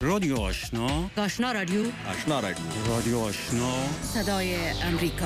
رادیو آشنا، آشنا رادیو، آشنا رادیو، رادیو آشنا، صدای امریکا.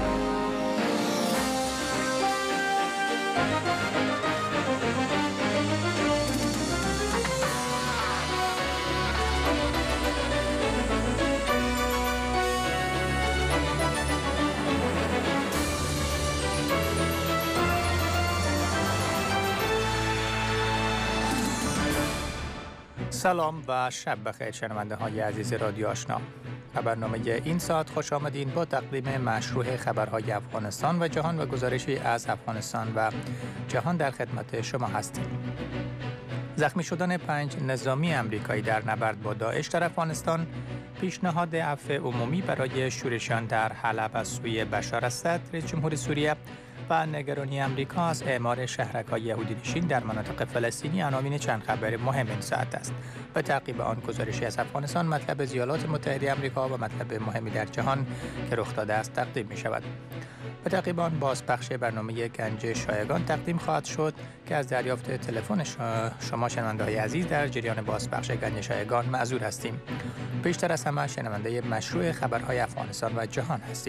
سلام و شب بخیر شنونده های عزیز رادیو آشنا. برنامه این ساعت خوش آمدین با تقدیم مشروع خبرهای افغانستان و جهان و گزارشی از افغانستان و جهان در خدمت شما هستیم. زخمی شدن 5 نظامی امریکایی در نبرد با داعش در افغانستان، پیشنهاد عفو عمومی برای شورشیان در حلب از سوی بشار اسد رئیس جمهور سوریه و نگرانی امریکا از اعمار شهرک‌های یهودی‌نشین در مناطق فلسطینی عناوین چند خبر مهم این ساعت است. به تعقیب آن گزارشی از افغانستان، مطلب از ایالات متحده آمریکا و مطلب مهمی در جهان که رخ داده است تقدیم می شود. به تعقیب آن بازپخش برنامه گنج شایگان تقدیم خواهد شد که از دریافت تلفن شما شنونده‌های عزیز در جریان بازپخش گنج شایگان معذور هستیم. بیشتر از همه شنونده مشروع خبرهای افغانستان و جهان هستیم.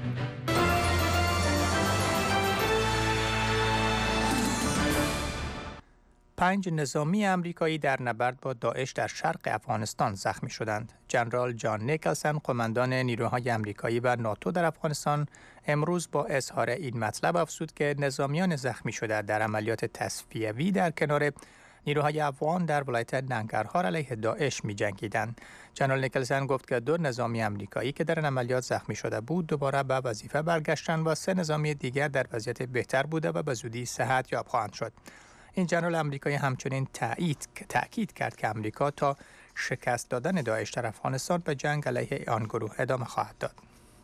5 نظامی امریکایی در نبرد با داعش در شرق افغانستان زخمی شدند. ژنرال جان نیکلسن، قماندان نیروهای امریکایی و ناتو در افغانستان، امروز با اظهار این مطلب افزود که نظامیان زخمی شده در عملیات تصفیوی در کنار نیروهای افغان در ولایت ننگرهار علیه داعش می جنگیدند. ژنرال نیکلسن گفت که 2 نظامی امریکایی که در این عملیات زخمی شده بود دوباره به وظیفه برگشتند و 3 نظامی دیگر در وضعیت بهتر بوده و به زودی صحت یاب خواهند شد. این ژنرال آمریکایی همچنین تأکید کرد که آمریکا تا شکست دادن داعش در افغانستان به جنگ علیه آن گروه ادامه خواهد داد.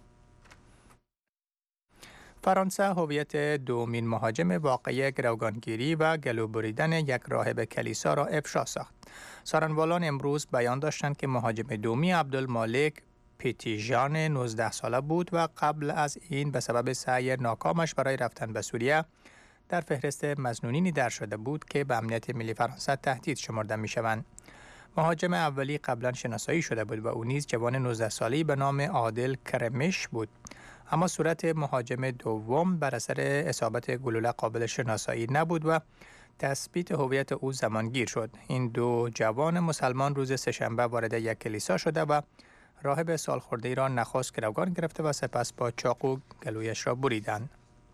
فرانسه هویت دومین مهاجم واقعی گروگانگیری و گلو بریدن یک راهب کلیسا را افشا ساخت. سارنوالان امروز بیان داشتند که مهاجم دومی عبدالمالک پیتیژان 19 ساله بود و قبل از این به سبب سعی ناکامش برای رفتن به سوریه در فهرست مظنونینی در شده بود که به امنیت ملی فرانسه تهدید شمرده می شوند. مهاجم اولی قبلا شناسایی شده بود و او نیز جوان 19 ساله‌ای به نام عادل کرمش بود. اما صورت مهاجم دوم بر اثر اصابت گلوله قابل شناسایی نبود و تثبیت هویت او زمانگیر شد. این 2 جوان مسلمان روز سه‌شنبه وارد یک کلیسا شده و راهب سالخورده‌ای را نخست گروگان گرفته و سپس با چاقو گلویش را بریدند.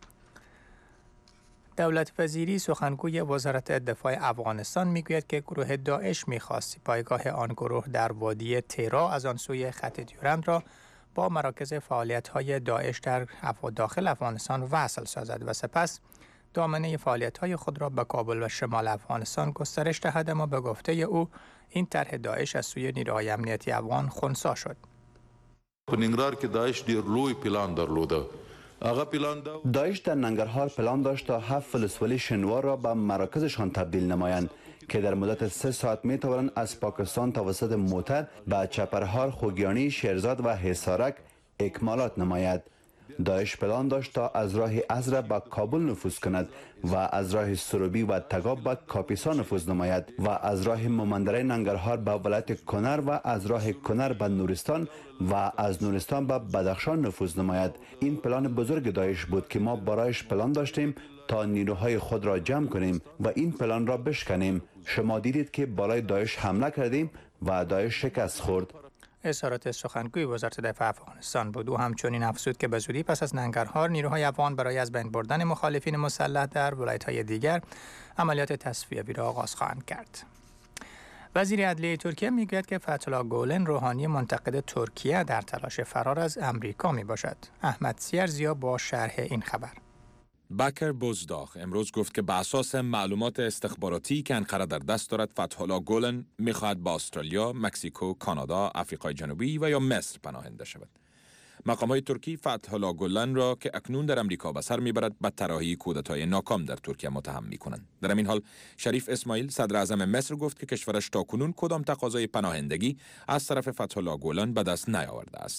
دولت وزیری سخنگوی وزارت دفاع افغانستان میگوید که گروه داعش می‌خواست پایگاه آن گروه در وادی تیرا از آن سوی خط دیورند را با مراکز فعالیت‌های داعش در داخل افغانستان وصل سازد و سپس دامنه فعالیت‌های خود را به کابل و شمال افغانستان گسترش دهد، اما به گفته او این طرح داعش از سوی نیروهای امنیتی افغان خنثی شد. په ننګرهار کې داعش ډیر لوی پلان درلوده. داعش در ننگرهار پلان داشت تا 7 ولسوالی شنوار را به مراکزشان تبدیل نمایند که در مدت 3 ساعت می توانند از پاکستان توسط موتر به چپرهار، خوگیانی، شیرزاد و حصارک اکمالات نماید. داعش پلان داشت تا از راه ازره به کابل نفوذ کند و از راه سروبی و تگاب به کاپیسا نفوذ نماید و از راه مومندره ننگرهار به ولایت کنر و از راه کنر به نورستان و از نورستان به بدخشان نفوذ نماید. این پلان بزرگ داعش بود که ما برایش پلان داشتیم تا نیروهای خود را جمع کنیم و این پلان را بشکنیم. شما دیدید که بالای داعش حمله کردیم و داعش شکست خورد. اظهارات سخنگوی وزارت دفاع افغانستان بود. او همچنین افزود که به زودی پس از ننگرهار نیروهای افغان برای از بین بردن مخالفین مسلح در ولایت‌های دیگر عملیات تصفیوی را آغاز خواهند کرد. وزیر عدلیه ترکیه میگوید که فتح‌الله گولن روحانی منتقد ترکیه در تلاش فرار از امریکا میباشد. احمد سیرزیا با شرح این خبر. بکر بوزداغ امروز گفت که به اساس معلومات استخباراتی که انقره در دست دارد، فتح‌الله گولن می‌خواهد با استرالیا، مکزیکو، کانادا، آفریقای جنوبی و یا مصر پناهنده شود. مقام‌های ترکی فتح‌الله گولن را که اکنون در امریکا به سر می‌برد به طراحی کودتای ناکام در ترکیه متهم می‌کنند. در همین حال شریف اسماعیل صدر اعظم مصر گفت که کشورش تاکنون کدام تقاضای پناهندگی از طرف فتح‌الله گولن به دست نیاورده است.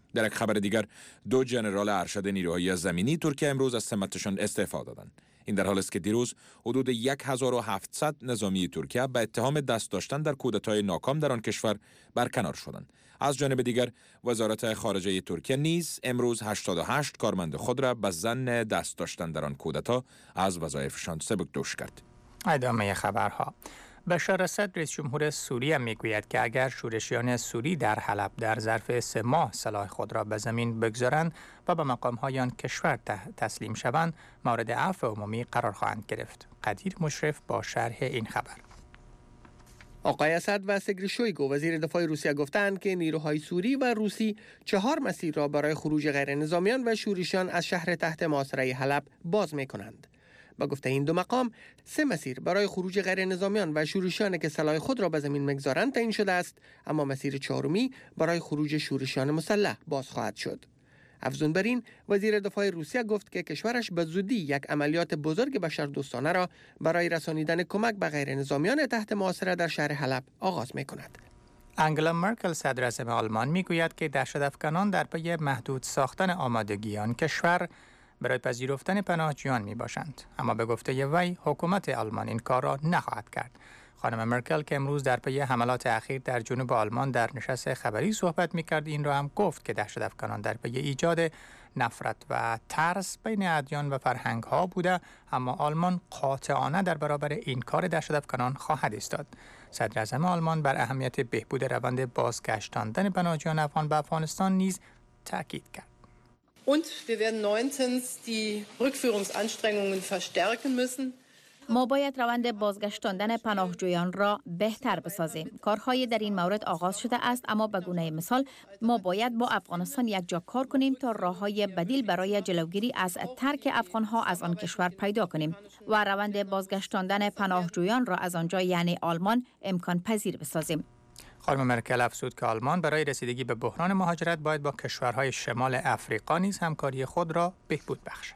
در یک خبر دیگر 2 ژنرال ارشد نیروهای زمینی ترکیه امروز از سمتشان استعفا دادند. این در حالی است که دیروز حدود 1700 نظامی ترکیه به اتهام دست داشتن در کودتای ناکام در آن کشور برکنار شدند. از جانب دیگر وزارت خارجه ترکیه نیز امروز 88 کارمند خود را به ظن دست داشتن در آن کودتا از وظایفشان سبکدوش کرد. ادامه خبرها. بشار اسد رئیس جمهور سوریه میگوید که اگر شورشیان سوری در حلب در ظرف 3 ماه سلاح خود را به زمین بگذارند و به مقام‌های آن کشور تسلیم شوند، مورد عفو عمومی قرار خواهند گرفت. قدیر مشرف با شرح این خبر. آقای اسد و سرگئی شویگو وزیر دفاع روسیه گفتند که نیروهای سوری و روسی 4 مسیر را برای خروج غیر نظامیان و شورشیان از شهر تحت محاصره حلب باز می‌کنند. با گفته این 2 مقام 3 مسیر برای خروج غیر نظامیان و شورشیان که سلاح خود را به زمین می‌گذارند تعیین شده است، اما مسیر 4می برای خروج شورشیان مسلح باز خواهد شد. افزون بر این، وزیر دفاع روسیه گفت که کشورش به زودی یک عملیات بزرگ بشردوستانه را برای رسانیدن کمک به غیر نظامیان تحت محاصره در شهر حلب آغاز می‌کند. انگلا مرکل صدر اعظم آلمان میگوید که دهشت‌افکنان در پی محدود ساختن آمادگی آن کشور برای پذیرفتن پناهجویان می باشند، اما به گفته وی حکومت آلمان این کار را نخواهد کرد. خانم مرکل که امروز در پی حملات اخیر در جنوب آلمان در نشست خبری صحبت می کرد، این را هم گفت که دهشت‌افکنان در پی ایجاد نفرت و ترس بین ادیان و فرهنگ ها بوده، اما آلمان قاطعانه در برابر این کار دهشت‌افکنان خواهد ایستاد. صدر اعظم آلمان بر اهمیت بهبود روند بازگشتاندن پناهجویان افغان به افغانستان نیز تاکید کرد. Und wir werden neuntens die Rückführungsanstrengungen verstärken müssen. ما باید روند بازگشتاندن پناهجویان را بهتر بسازیم. کارهای در این مورد آغاز شده است، اما به گونه مثال ما باید با افغانستان یک جا کار کنیم تا راههای بدیل برای جلوگیری از ترک افغانها از آن کشور پیدا کنیم و روند بازگشتاندن پناهجویان را از آنجا یعنی آلمان امکان پذیر بسازیم. خانم مرکل افزود که آلمان برای رسیدگی به بحران مهاجرت باید با کشورهای شمال افریقا نیز همکاری خود را بهبود بخشد.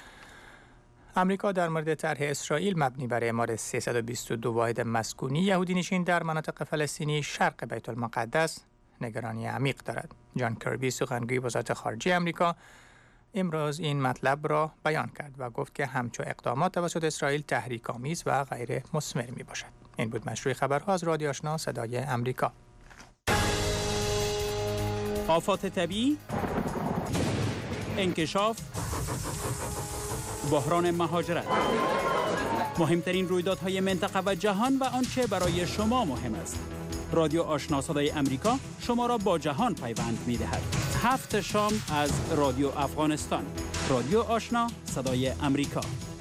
امریکا در مورد طرح اسرائیل مبنی بر اعمار 322 واحد مسکونی یهودی نشین در مناطق فلسطینی شرق بیت المقدس نگرانی عمیق دارد. جان کربی سخنگوی وزارت خارجه امریکا امروز این مطلب را بیان کرد و گفت که همچو اقدامات توسط اسرائیل تحریک‌آمیز و غیر مثمر میباشد. این بود مشروع خبرها از رادیو آشنا صدای امریکا. آفات طبیعی، انکشاف، بحران مهاجرت، مهمترین رویدادهای منطقه و جهان و آنچه برای شما مهم است. رادیو آشنا صدای امریکا شما را با جهان پیوند می‌دهد. 7 شام از رادیو افغانستان. رادیو آشنا صدای امریکا.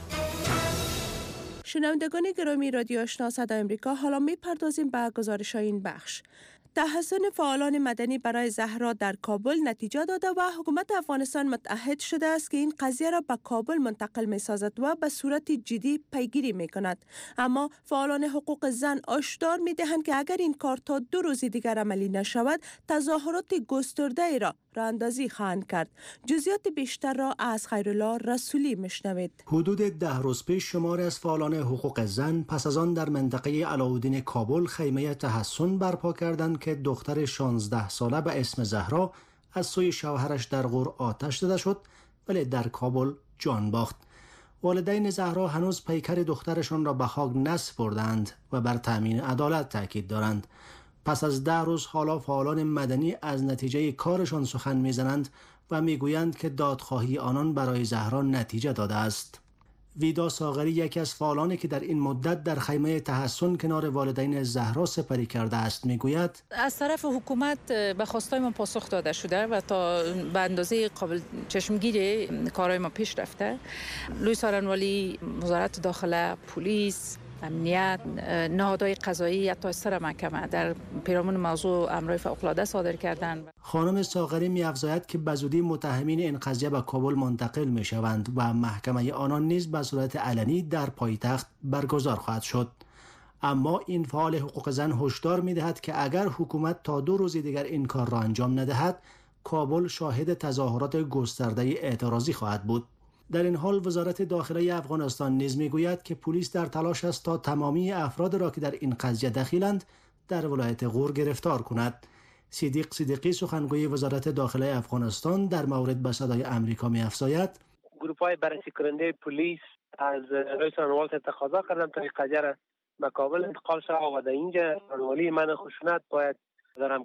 شنوندگان گرامی رادیو آشنا صدای امریکا، حالا می‌پردازیم به گزارش این بخش. تحسن فعالان مدنی برای زهرا در کابل نتیجه داده و حکومت افغانستان متعهد شده است که این قضیه را به کابل منتقل می سازد و به صورت جدی پیگیری می کند. اما فعالان حقوق زن هشدار می دهند که اگر این کار تا 2 روز دیگر عملی نشود، تظاهرات گسترده ای را راه اندازی خواهند کرد. جزئیات بیشتر را از خیرالله رسولی میشنوید. حدود 10 روز پیش شماری از فعالان حقوق زن پس از آن در منطقه علاءالدین کابل خیمه تحسن برپا کردند که دختر 16 ساله به اسم زهرا از سوی شوهرش در غور آتش زده شد ولی در کابل جان باخت. والدین زهرا هنوز پیکر دخترشان را به خاک نسپردند و بر تامین عدالت تاکید دارند. پس از 10 روز حالا فعالان مدنی از نتیجه کارشان سخن میزنند و میگویند که دادخواهی آنان برای زهرا نتیجه داده است. ویدا ساغری یکی از فعالانی که در این مدت در خیمه تحسن کنار والدین زهرا سپری کرده است میگوید از طرف حکومت به خواستای ما پاسخ داده شده و تا به اندازه قابل چشمگیر کارهای ما پیش رفته. لوی سارنوالی، وزارت داخله، پلیس، امنیت، نهادهای قضایی، حتی سر محکمه در پیرامون موضوع امرای فوق‌العاده صادر کردند. خانم ساغری می‌افزاید که بزودی متهمین این قضیه به کابل منتقل می‌شوند و محکمه آنان نیز به صورت علنی در پایتخت برگزار خواهد شد. اما این فعال حقوق زن هشدار می‌دهد که اگر حکومت تا 2 روز دیگر این کار را انجام ندهد، کابل شاهد تظاهرات گسترده اعتراضی خواهد بود. در این حال وزارت داخله افغانستان نیز میگوید که پلیس در تلاش است تا تمامی افراد را که در این قضیه دخیلند در ولایت غور گرفتار کند. صدیق صدیقی سخنگوی وزارت داخله افغانستان در مورد به صدای امریکا می‌افزاید: گروه‌های بررسی کننده پلیس از رئیس سرانوال تقاضا کردن تا این قضیه را به کابل انتقال شود و در اینجا سرانوالی من خشونت باید در